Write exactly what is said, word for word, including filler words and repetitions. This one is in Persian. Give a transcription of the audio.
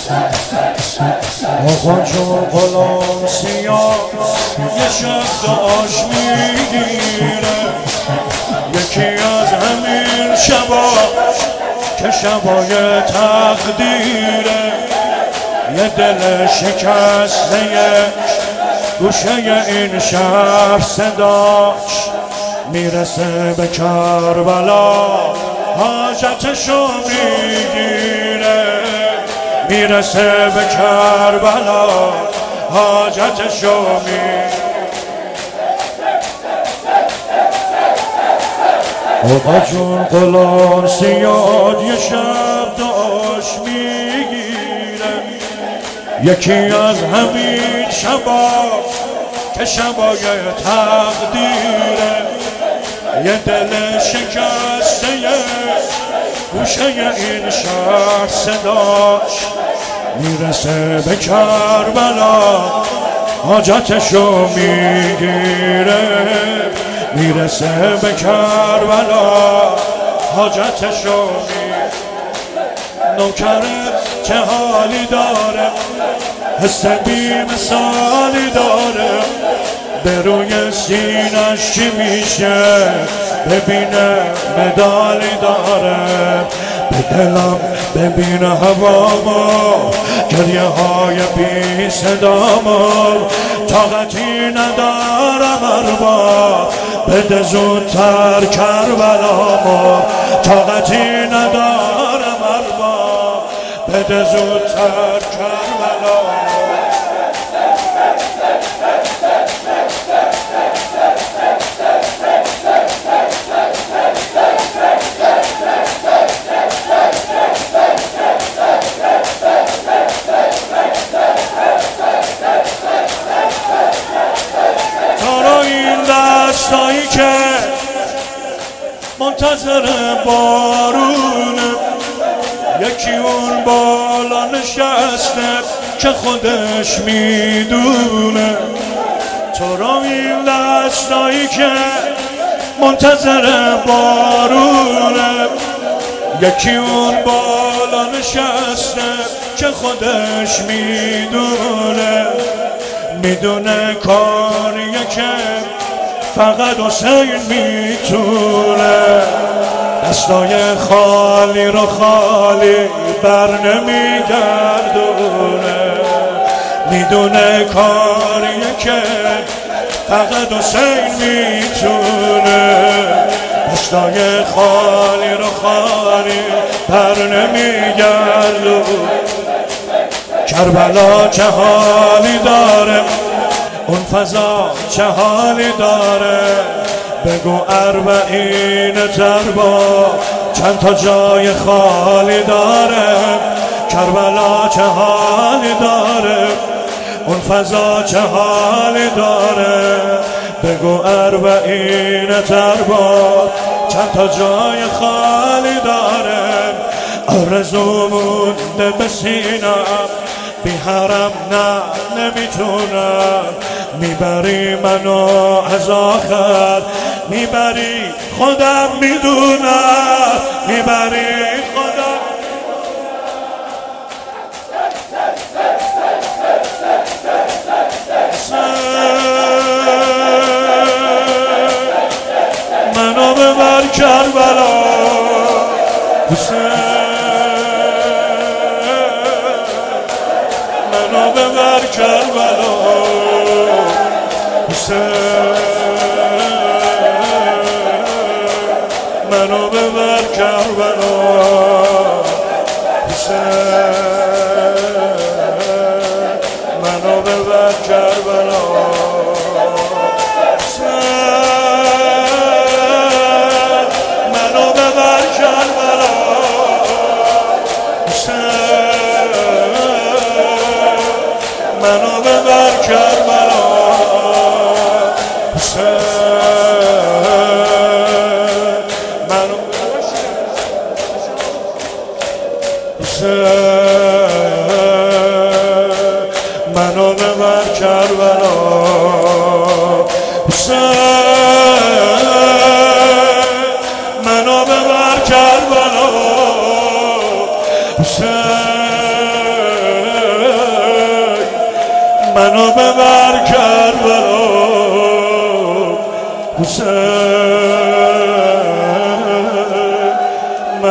آقا جون غلام سیاه یه شب داشت میگیره، یکی از همین شبا که شبای تقدیره، یه دل شکسته گوشه این شهر صداش میرسه به کربلا، حاجتشو میگیره، میرسه به کربلا، حاجتشو میگیره. آقا جون غلام سیاد یه شب داشت میگیره، یکی از همین شبا که شبای تقدیره، یه دل شکسته گوشه این شهر صداش میرسه به کربلا، حاجتشو میگیره، میرسه به کربلا، حاجتشو میگیره. نوکرت چه حالی داره، حس بی مثالی داره، به روی سینش چی میشه ببینه مدالی داره، به دلم ببینه هوامو، گریه های بی صدامو، طاقتی ندارم اربا، بده زودتر کربلامو، طاقتی ندارم اربا، بده زودتر کربلامو. دستایی که منتظر بارونه، یکی اون بالا نشسته که خودش میدونه، تو رو این دستایی که منتظر بارونه، یکی اون بالا نشسته که خودش میدونه، میدونه کاریه که فقط حسین میتونه، دستای خالی رو خالی بر نمیگردونه، میدونه کاریه که فقط حسین میتونه، دستای خالی رو خالی بر نمیگردونه. کربلا چه حالی داره، اون فضا چه حالی داره، بگو اربعین تربا چند تا جای خالی داره، کربلا چه حالی داره، اون فضا چه حالی داره، بگو اربعین تربا چند تا جای خالی داره، آرزو مونده به سینم بی حرم نه نمیتونم، میبری منو از آخر، میبری خودم میدونم، میبری خودم. منو ببر کربلا حسین، منو ببر کربلا حسین، منو ببر کربلا حسین، منو ببر کربلا حسین، منو ببر کربلا حسین، منو ببر کربلا حسین، منو حسین، منو ببر کربلا حسین، منو ببر کربلا حسین، منو ببر کربلا حسین